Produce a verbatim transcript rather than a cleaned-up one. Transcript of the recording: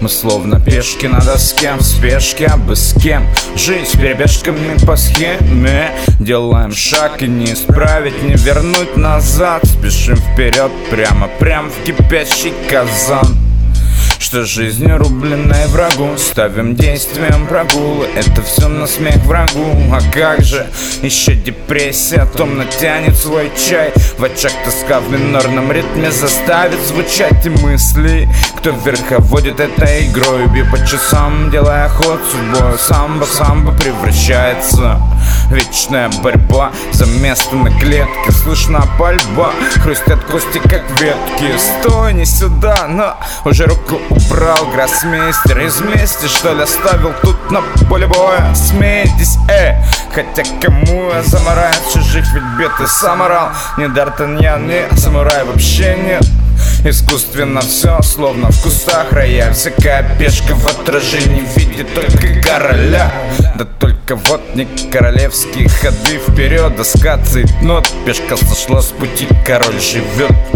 Мы словно пешки на доске, в спешке, а бы с кем. Жизнь перебежками по схеме. Делаем шаг и не исправить, не вернуть назад. Спешим вперед, прямо, прям в кипящий казан. Что жизнь рубленная врагу, ставим действием прогулы. Это все на смех врагу. А как же еще депрессия томно тянет свой чай. В очах тоска в минорном ритме заставит звучать и мысли. Кто верховодит этой игрой, бью по часам, делая ход судьбой. Самбо-самбо превращается в вечная борьба за место на клетке. Слышна пальба, хрустят кости как ветки. Стой, не сюда, но уже руку убрал гроссмейстер. Из мести, что ли, оставил тут на поле боя. Смейтесь, э, хотя кому я замораю чужих, ведь бед и сам орал. Не Д'Артаньян, не самурай, вообще нет. Искусственно все, словно в кустах рояль. Всякая пешка в отражении видит только короля. Да только вот не королевские ходы вперед. Доска цейтнот, пешка сошла с пути, король живет.